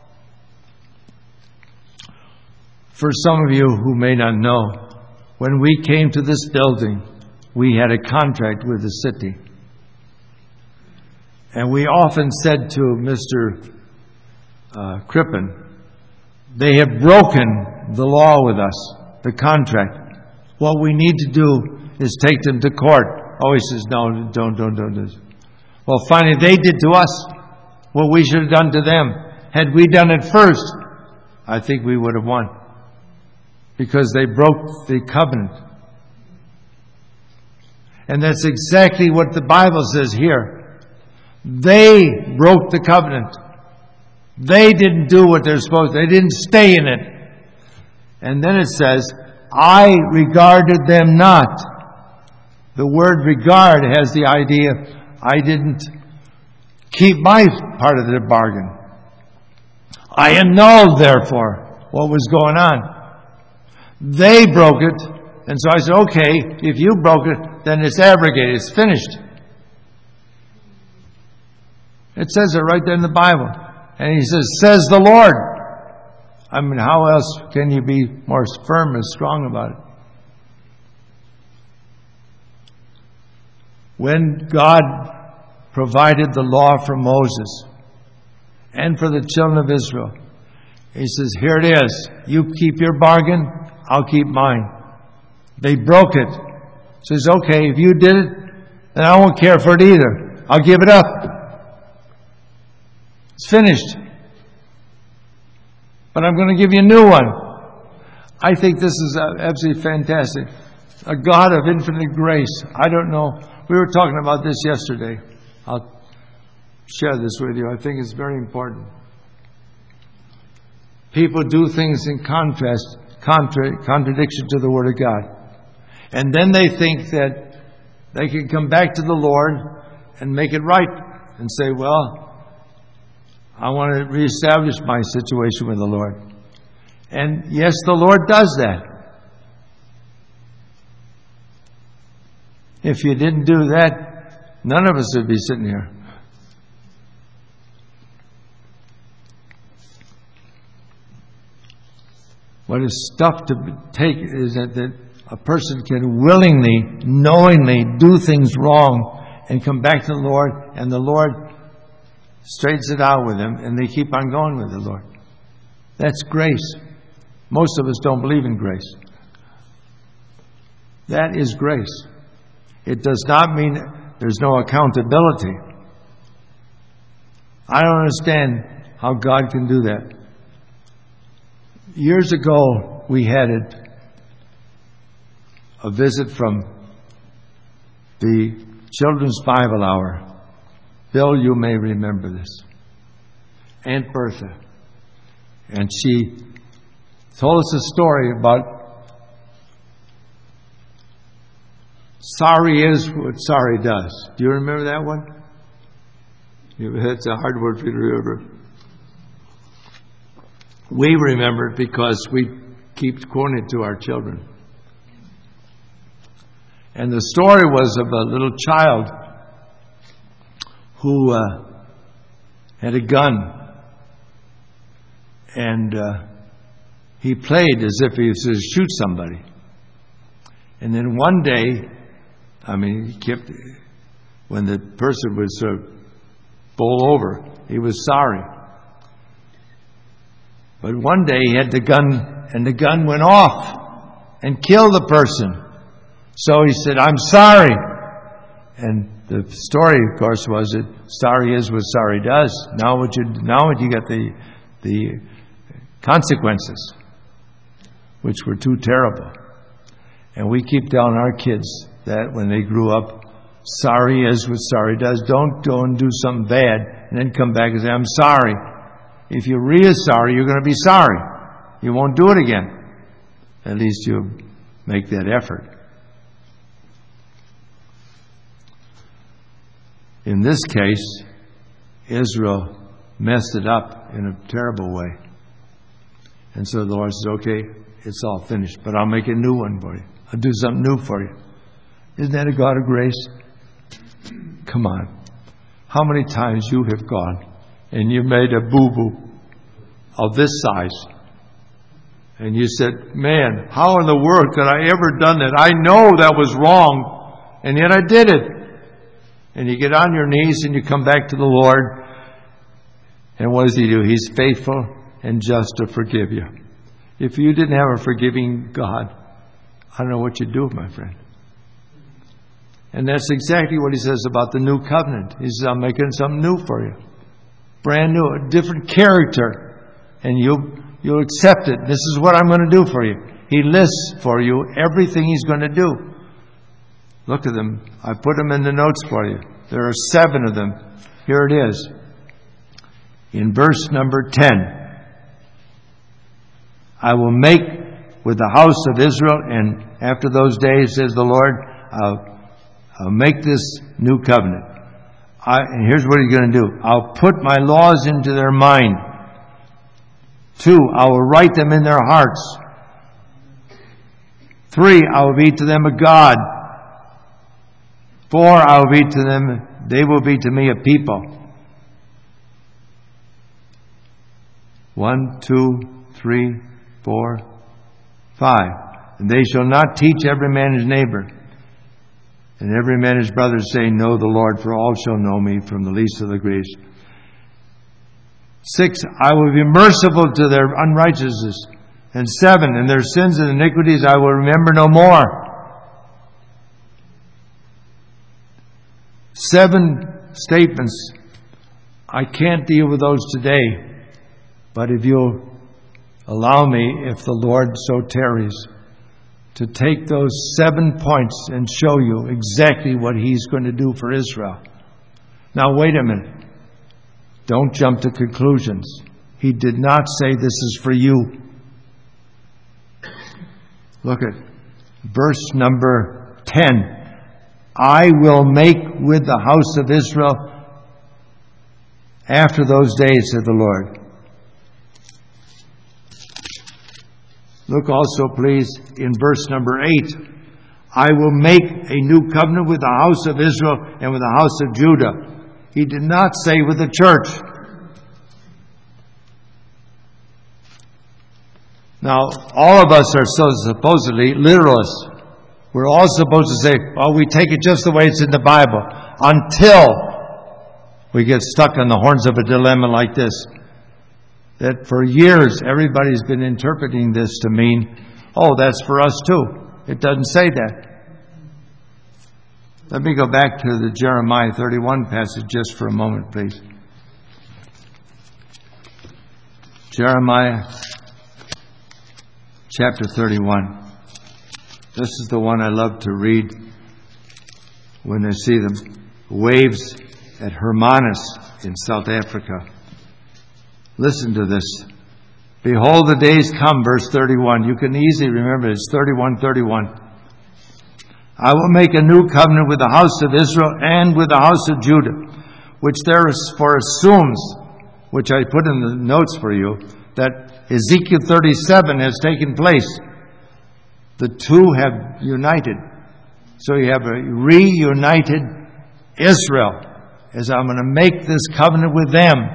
For some of you who may not know, when we came to this building, we had a contract with the city. And we often said to Mister Uh, Crippen, they have broken the law with us, the contract. What we need to do is take them to court. Oh, he says, no, don't, don't, don't do this. Well, finally, they did to us what we should have done to them. Had we done it first, I think we would have won. Because they broke the covenant. And that's exactly what the Bible says here. They broke the covenant. They didn't do what they're supposed to. They didn't stay in it. And then it says, I regarded them not. The word regard has the idea, I didn't keep my part of the bargain. I annulled, therefore, what was going on. They broke it, and so I said, okay, if you broke it, then it's abrogated, it's finished. It says it right there in the Bible. And he says, says the Lord. I mean, how else can you be more firm and strong about it? When God provided the law for Moses and for the children of Israel, He says, here it is. You keep your bargain, I'll keep mine. They broke it. He says, okay, if you did it, then I won't care for it either. I'll give it up. It's finished. But I'm going to give you a new one. I think this is absolutely fantastic. A God of infinite grace. I don't know. We were talking about this yesterday. I'll share this with you. I think it's very important. People do things in contrast, contra, contradiction to the Word of God. And then they think that they can come back to the Lord and make it right and say, well, I want to reestablish my situation with the Lord. And yes, the Lord does that. If you didn't do that, none of us would be sitting here. What is tough to take is that, that a person can willingly, knowingly do things wrong and come back to the Lord, and the Lord straightens it out with them, and they keep on going with the Lord. That's grace. Most of us don't believe in grace. That is grace. It does not mean there's no accountability. I don't understand how God can do that. Years ago, we had it, a visit from the Children's Bible Hour. Bill, you may remember this. Aunt Bertha. And she told us a story about sorry is what sorry does. Do you remember that one? It's a hard word for you to remember. We remember it because we keep quoting it to our children. And the story was of a little child who uh, had a gun. And uh, he played as if he was to shoot somebody. And then one day, I mean, he kept, when the person would sort of bowl over, he was sorry. But one day he had the gun, and the gun went off and killed the person. So he said, I'm sorry. And the story, of course, was that sorry is what sorry does. Now what you now what you get the the consequences, which were too terrible. And we keep telling our kids that when they grew up, sorry is what sorry does. Don't go and do something bad and then come back and say, I'm sorry. If you're really sorry, you're going to be sorry. You won't do it again. At least you make that effort. In this case, Israel messed it up in a terrible way. And so the Lord says, okay, it's all finished, but I'll make a new one for you. I'll do something new for you. Isn't that a God of grace? Come on. How many times you have gone and you made a boo-boo of this size. And you said, man, how in the world could I ever done that? I know that was wrong, and yet I did it. And you get on your knees and you come back to the Lord. And what does He do? He's faithful and just to forgive you. If you didn't have a forgiving God, I don't know what you'd do, my friend. And that's exactly what He says about the new covenant. He says, I'm making something new for you. Brand new, a different character. And you'll, you'll accept it. This is what I'm going to do for you. He lists for you everything He's going to do. Look at them. I put them in the notes for you. There are seven of them. Here it is. In verse number ten. I will make with the house of Israel, and after those days, says the Lord, I'll, I'll make this new covenant. I, and here's what He's going to do. I'll put my laws into their mind. Two, I will write them in their hearts. Three, I will be to them a God. Four, I will be to them, they will be to me a people. One, two, three, four, five. And they shall not teach every man his neighbor, and every man his brother, saying, Know the Lord, for all shall know me, from the least to the greatest. Six, I will be merciful to their unrighteousness. And seven, and their sins and iniquities I will remember no more. Seven statements. I can't deal with those today, but if you'll allow me, if the Lord so tarries, to take those seven points and show you exactly what He's going to do for Israel. Now, wait a minute. Don't jump to conclusions. He did not say this is for you. Look at verse number ten. I will make with the house of Israel after those days, said the Lord. Look also, please, in verse number eight. I will make a new covenant with the house of Israel and with the house of Judah. He did not say with the church. Now, all of us are so supposedly literalists. We're all supposed to say, well, we take it just the way it's in the Bible, until we get stuck on the horns of a dilemma like this. That for years, everybody's been interpreting this to mean, oh, that's for us too. It doesn't say that. Let me go back to the Jeremiah thirty-one passage just for a moment, please. Jeremiah chapter thirty-one. This is the one I love to read when I see the waves at Hermanus in South Africa. Listen to this. Behold, the days come, verse thirty-one. You can easily remember it. It's thirty-one thirty-one. I will make a new covenant with the house of Israel and with the house of Judah, which therefore assumes, which I put in the notes for you, that Ezekiel thirty-seven has taken place. The two have united. So you have a reunited Israel, as I'm going to make this covenant with them.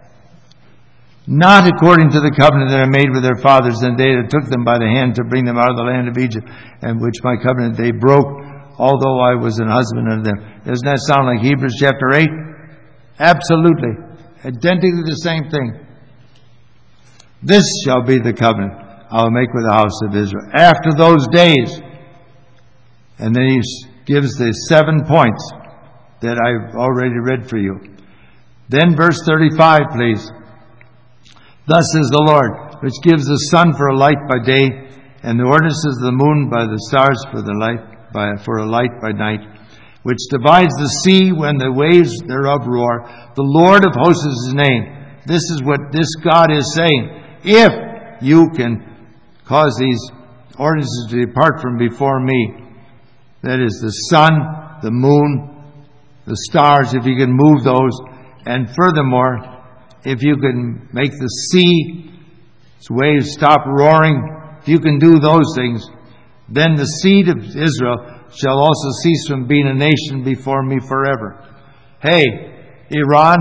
Not according to the covenant that I made with their fathers in the day that took them by the hand to bring them out of the land of Egypt, and which my covenant they broke, although I was an husband unto them. Doesn't that sound like Hebrews chapter eight? Absolutely. Identically the same thing. This shall be the covenant I will make with the house of Israel after those days. And then he gives the seven points that I've already read for you. Then verse thirty-five, please. Thus says the Lord, which gives the sun for a light by day, and the ordinances of the moon by the stars for the light by for a light by night, which divides the sea when the waves thereof roar. The Lord of hosts is His name. This is what this God is saying. If you can cause these ordinances to depart from before me, that is the sun, the moon, the stars, if you can move those, and furthermore, if you can make the sea, its waves stop roaring, if you can do those things, then the seed of Israel shall also cease from being a nation before me forever. Hey, Iran.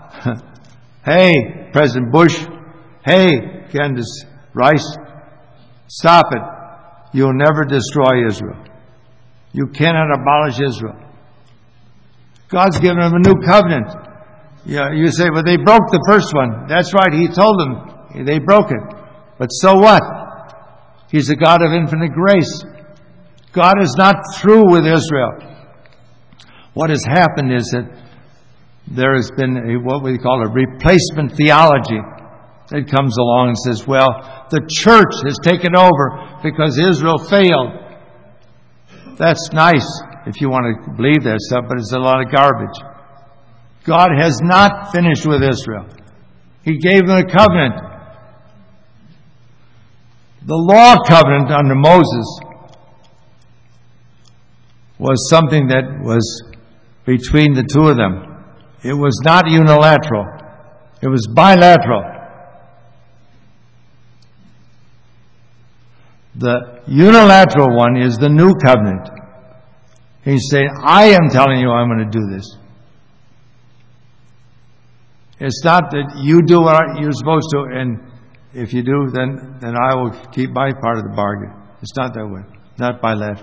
Hey, President Bush. Hey, Candace Rice. Stop it. You'll never destroy Israel. You cannot abolish Israel. God's given them a new covenant. Yeah, you say, well, they broke the first one. That's right. He told them they broke it. But so what? He's a God of infinite grace. God is not through with Israel. What has happened is that there has been a, what we call a replacement theology that comes along and says, well, the church has taken over because Israel failed. That's nice if you want to believe that stuff, but it's a lot of garbage. God has not finished with Israel. He gave them a covenant. The law covenant under Moses was something that was between the two of them. It was not unilateral. It was bilateral. The unilateral one is the new covenant. He's saying, I am telling you I'm going to do this. It's not that you do what you're supposed to, and if you do, then, then I will keep my part of the bargain. It's not that way. Not by that.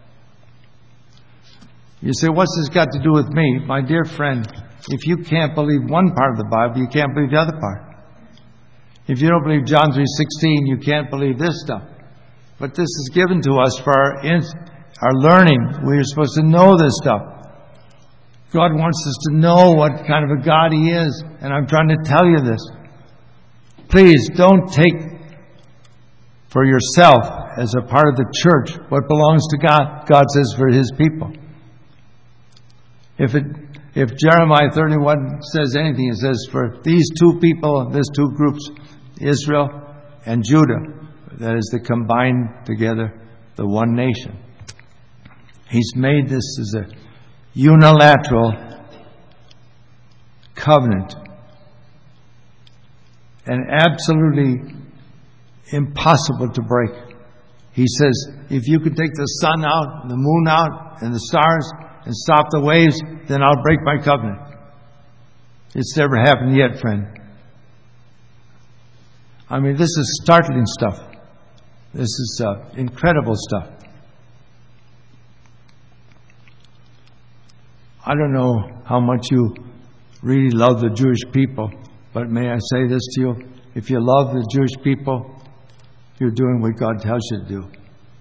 You say, what's this got to do with me? My dear friend, if you can't believe one part of the Bible, you can't believe the other part. If you don't believe John three sixteen, you can't believe this stuff. But this is given to us for our, our learning. We're supposed to know this stuff. God wants us to know what kind of a God He is. And I'm trying to tell you this. Please don't take for yourself as a part of the church what belongs to God. God says for His people. If it, if Jeremiah thirty-one says anything, it says for these two people, these two groups, Israel and Judah, that is the combined together, the one nation. He's made this as a unilateral covenant and absolutely impossible to break. He says, if you could take the sun out, the moon out, and the stars, and stop the waves, then I'll break my covenant. It's never happened yet, friend. I mean, this is startling stuff. This is uh, incredible stuff. I don't know how much you really love the Jewish people, but may I say this to you? If you love the Jewish people, you're doing what God tells you to do.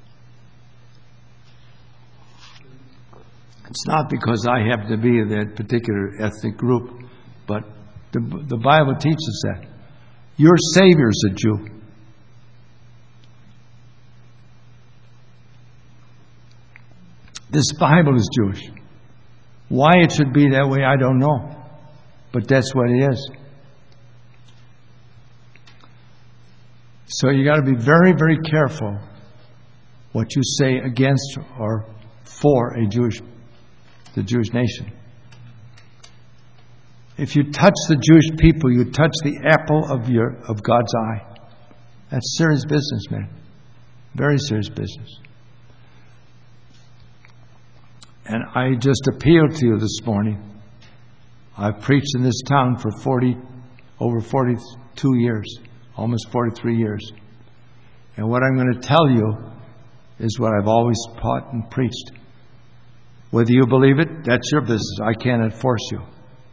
It's not because I happen to be in that particular ethnic group, but the, the Bible teaches that. Your Savior's a Jew. This Bible is Jewish. Why it should be that way, I don't know. But that's what it is. So you got to be very, very careful what you say against or for a Jewish, the Jewish nation. If you touch the Jewish people, you touch the apple of your of God's eye. That's serious business, man. Very serious business. And I just appeal to you this morning. I've preached in this town for forty, over forty-two years, almost forty-three years. And what I'm going to tell you is what I've always taught and preached. Whether you believe it, that's your business. I can't force you.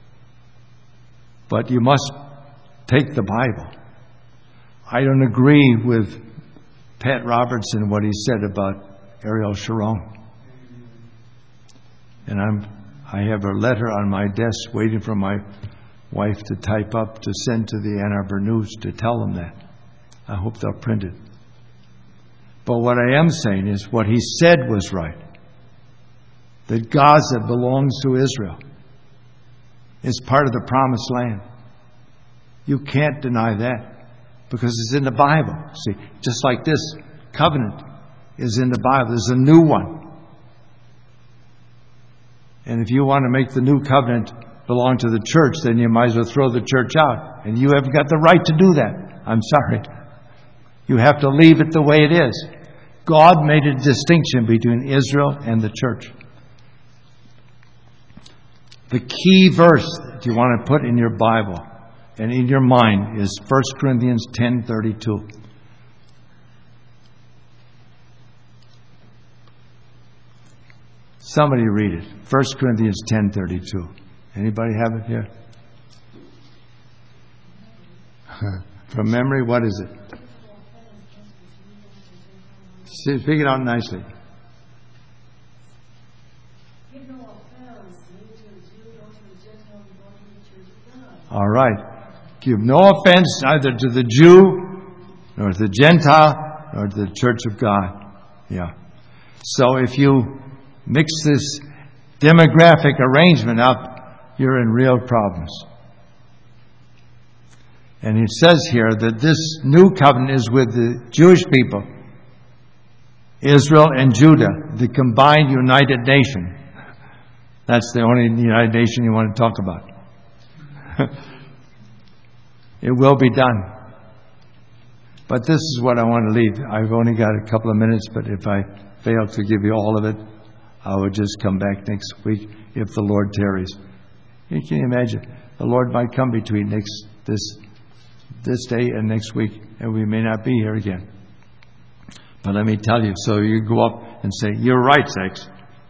But you must take the Bible. I don't agree with Pat Robertson, what he said about Ariel Sharon. And I'm, I have a letter on my desk waiting for my wife to type up to send to the Ann Arbor News to tell them that. I hope they'll print it. But what I am saying is what he said was right. That Gaza belongs to Israel. It's part of the promised land. You can't deny that because it's in the Bible. See, just like this covenant is in the Bible. There's a new one. And if you want to make the new covenant belong to the church, then you might as well throw the church out. And you haven't got the right to do that. I'm sorry. You have to leave it the way it is. God made a distinction between Israel and the church. The key verse that you want to put in your Bible and in your mind is First Corinthians ten thirty-two. Somebody read it. First Corinthians ten thirty-two. Anybody have it here? From memory, what is it? Speak it out nicely. All right. Give no offense either to the Jew, nor to the Gentile, nor to the church of God. Yeah. So if you mix this demographic arrangement up, you're in real problems. And it says here that this new covenant is with the Jewish people, Israel and Judah, the combined united nation. That's the only united nation you want to talk about. It will be done. But this is what I want to leave. I've only got a couple of minutes, but if I fail to give you all of it, I will just come back next week if the Lord tarries. You can imagine the Lord might come between next this this day and next week. and we may not be here again. But let me tell you, so you go up and say, you're right, Sykes.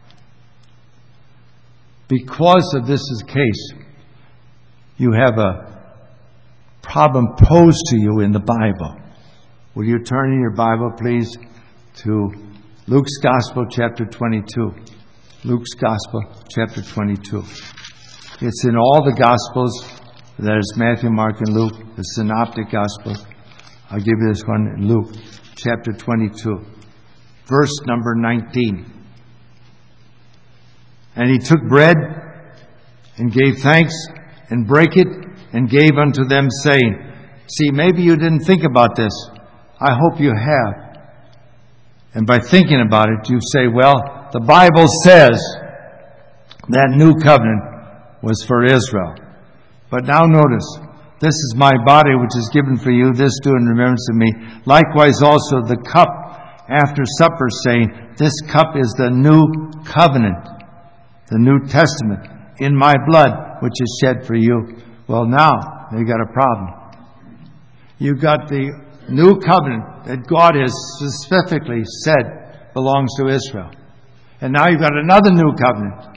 Because of this is the case, you have a problem posed to you in the Bible. Will you turn in your Bible, please, to Luke's Gospel, chapter twenty-two. Luke's Gospel, chapter twenty-two. It's in all the Gospels. There's Matthew, Mark, and Luke, the Synoptic Gospels. I'll give you this one in Luke, chapter twenty-two, verse number nineteen. And he took bread and gave thanks and brake it and gave unto them, saying, see, maybe you didn't think about this. I hope you have. And by thinking about it, you say, well, the Bible says that new covenant was for Israel. But now notice, this is my body which is given for you. This do in remembrance of me. Likewise also the cup after supper, saying, this cup is the new covenant, the New Testament, in my blood, which is shed for you. Well, now, you got a problem. You've got the new covenant that God has specifically said belongs to Israel. And now you've got another new covenant.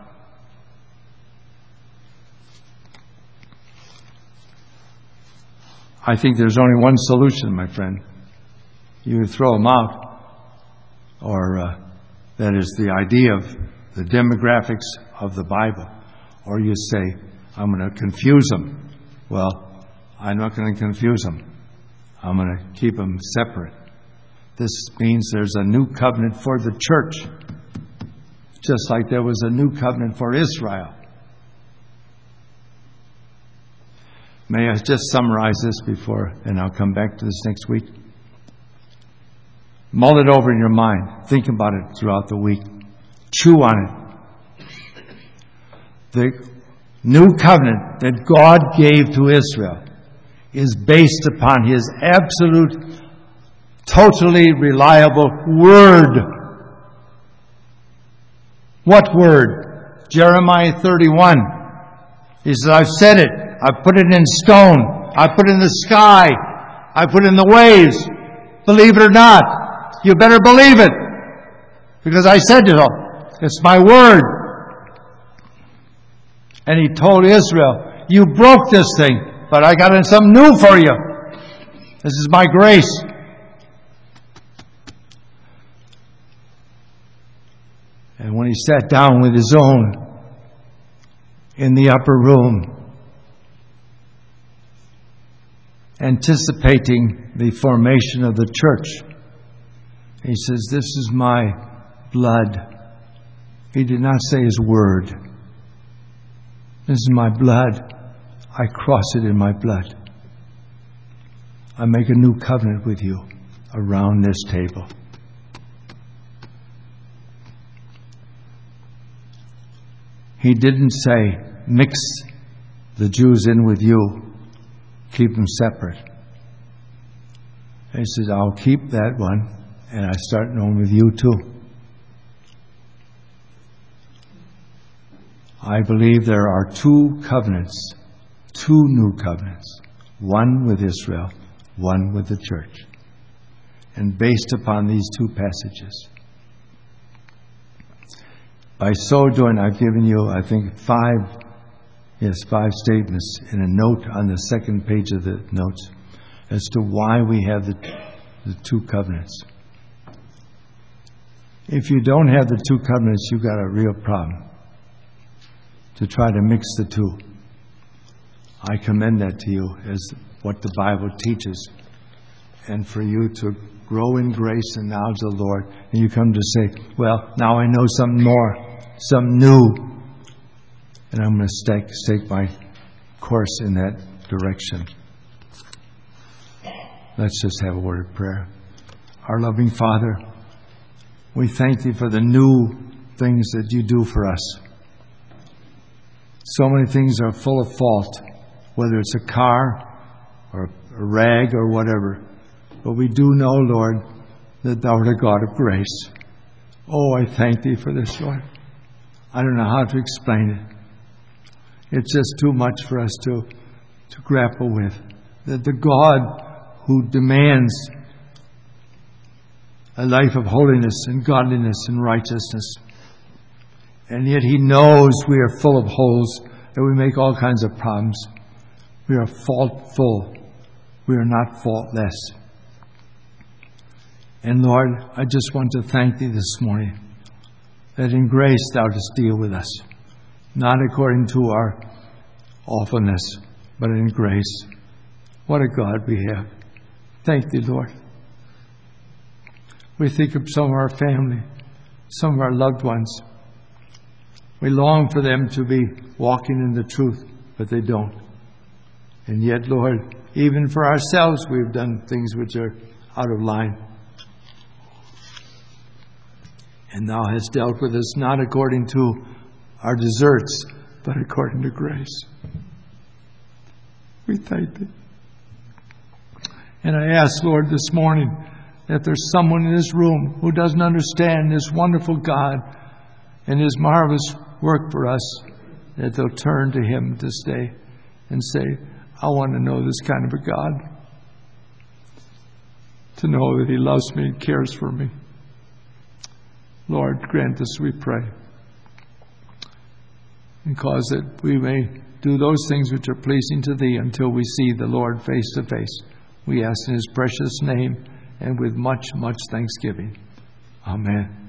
I think there's only one solution, my friend. You throw them out, or uh, that is the idea of the demographics of the Bible. Or you say, I'm going to confuse them. Well, I'm not going to confuse them. I'm going to keep them separate. This means there's a new covenant for the church, just like there was a new covenant for Israel. May I just summarize this before, and I'll come back to this next week. Mull it over in your mind. Think about it throughout the week. Chew on it. The new covenant that God gave to Israel is based upon His absolute, totally reliable Word. What Word? Jeremiah thirty-one. He says, I've said it. I've put it in stone. I've put it in the sky. I've put it in the waves. Believe it or not, you better believe it. Because I said it all. It's my Word. And He told Israel, you broke this thing, but I got something new for you. This is my grace. And when He sat down with His own in the upper room, anticipating the formation of the church, He says, this is my blood. He did not say His word. This is my blood. I cross it in my blood. I make a new covenant with you around this table. He didn't say, mix the Jews in with you, keep them separate. He says, I'll keep that one, and I start knowing with you too. I believe there are two covenants, two new covenants, one with Israel, one with the church. And based upon these two passages. By so doing, I've given you, I think, five, yes, five statements in a note on the second page of the notes as to why we have the, the two covenants. If you don't have the two covenants, you've got a real problem. To try to mix the two. I commend that to you as what the Bible teaches. And for you to grow in grace and knowledge of the Lord. And you come to say, well, now I know something more, something new. And I'm going to stake, stake my course in that direction. Let's just have a word of prayer. Our loving Father, we thank Thee for the new things that You do for us. So many things are full of fault, whether it's a car or a rag or whatever. But we do know, Lord, that Thou art a God of grace. Oh, I thank Thee for this, Lord. I don't know how to explain it. It's just too much for us to, to grapple with. That the God who demands a life of holiness and godliness and righteousness. And yet He knows we are full of holes, that we make all kinds of problems. We are faultful. We are not faultless. And Lord, I just want to thank Thee this morning that in grace Thou dost deal with us, not according to our awfulness, but in grace. What a God we have. Thank Thee, Lord. We think of some of our family, some of our loved ones. We long for them to be walking in the truth, but they don't. And yet, Lord, even for ourselves, we've done things which are out of line. And Thou hast dealt with us not according to our deserts, but according to grace. We thank Thee. And I ask, Lord, this morning that there's someone in this room who doesn't understand this wonderful God and His marvelous work for us, that they'll turn to Him this day and say, I want to know this kind of a God. To know that He loves me and cares for me. Lord, grant this, we pray. And cause that we may do those things which are pleasing to Thee until we see the Lord face to face. We ask in His precious name and with much, much thanksgiving. Amen.